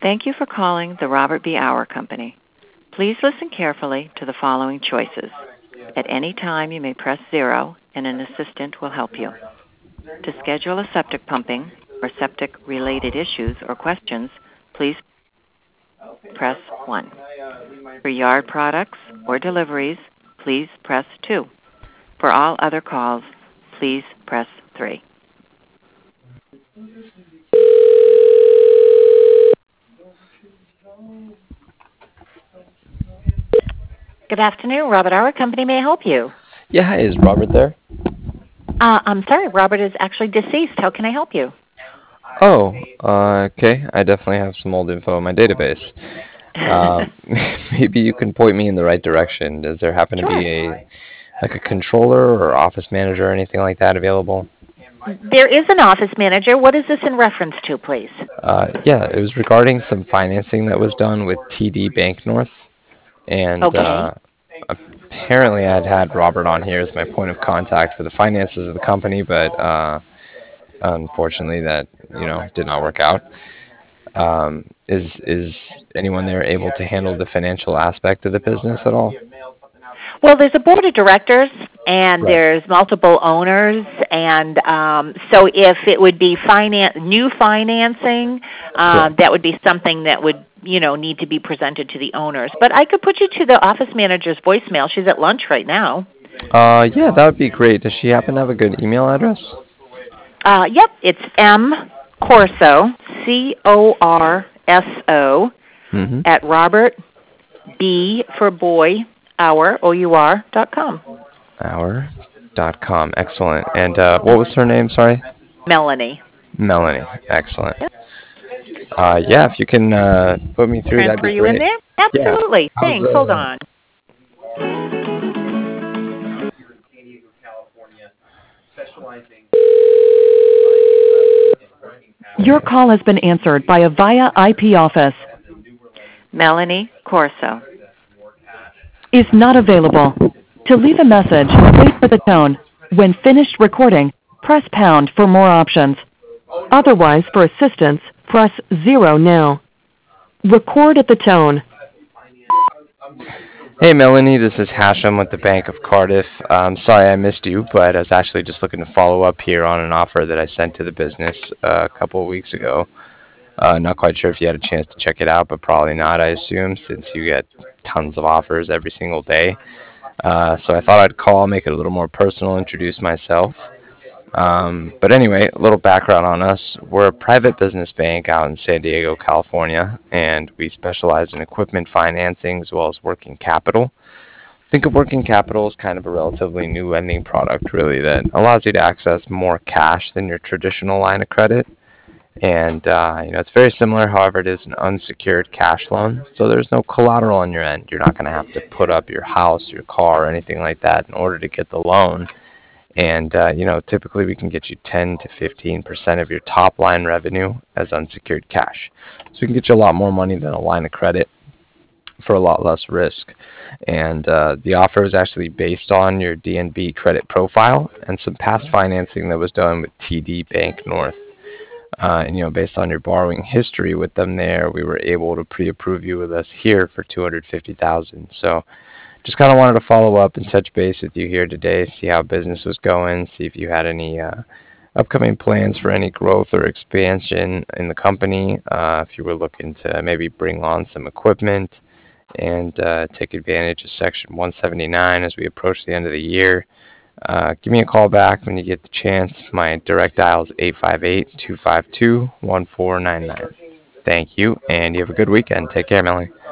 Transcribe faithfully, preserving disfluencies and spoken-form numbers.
Thank you for calling the Robert B. Auer Company. Please listen carefully to the following choices. At any time, you may press zero, and an assistant will help you. To schedule a septic pumping or septic-related issues or questions, please press one. For yard products or deliveries, please press two. For all other calls, please press three. Good afternoon, Robert Auer Company. May I help you? Yeah, hi, is Robert there? Uh, I'm sorry, Robert is actually deceased. How can I help you? Oh, uh, okay. I definitely have some old info in my database. Um, maybe you can point me in the right direction. Does there happen Sure. to be a like a controller or office manager or anything like that available? There is an office manager. What is this in reference to, please? Uh, yeah, it was regarding some financing that was done with T D Bank North, and Okay. uh, apparently I had had Robert on here as my point of contact for the finances of the company, but uh, unfortunately that you know did not work out. Um, is is anyone there able to handle the financial aspect of the business at all? Well, there's a board of directors, and Right. there's multiple owners, and um, so if it would be finan- new financing, uh, Sure. that would be something that would, you know, need to be presented to the owners. But I could put you to the office manager's voicemail. She's at lunch right now. Uh, yeah, that would be great. Does she happen to have a good email address? Uh, yep, it's M Corso, C O R S O, Mm-hmm. at Robert B for boy, Auer, O U R, dot com. Hour dot com. Excellent. And uh, what was her name? Sorry. Melanie. Melanie. Excellent. Yep. Uh, yeah, if you can uh, put me through, that'd Transfer be you in great. there? Yeah. Absolutely. How's, Thanks. Hold uh, on. Your call has been answered by a via I P office. Melanie Corso. Is not available. To leave a message, wait for the tone. When finished recording, press pound for more options. Otherwise, for assistance, press zero now. Record at the tone. Hey, Melanie, this is Hashem with the Bank of Cardiff. Um, sorry I missed you, but I was actually just looking to follow up here on an offer that I sent to the business uh, a couple of weeks ago. Uh, not quite sure if you had a chance to check it out, but probably not, I assume, since you get tons of offers every single day. Uh, so I thought I'd call, make it a little more personal, introduce myself. Um, but anyway, a little background on us. We're a private business bank out in San Diego, California, and we specialize in equipment financing as well as working capital. Think of working capital as kind of a relatively new lending product, really, that allows you to access more cash than your traditional line of credit. And uh, you know, it's very similar, however, it is an unsecured cash loan, so there's no collateral on your end. You're not going to have to put up your house, your car, or anything like that in order to get the loan. And uh, you know, typically we can get you ten to fifteen percent of your top line revenue as unsecured cash. So we can get you a lot more money than a line of credit for a lot less risk. And uh, the offer is actually based on your D N B credit profile and some past financing that was done with T D Bank North. Uh, and, you know, based on your borrowing history with them there, we were able to pre-approve you with us here for two hundred fifty thousand dollars. So just kind of wanted to follow up and touch base with you here today, see how business was going, see if you had any uh, upcoming plans for any growth or expansion in the company, uh, if you were looking to maybe bring on some equipment and uh, take advantage of Section one seventy-nine as we approach the end of the year. Uh, give me a call back when you get the chance. My direct dial is eight five eight, two five two, one four nine nine. Thank you, and you have a good weekend. Take care, Melanie.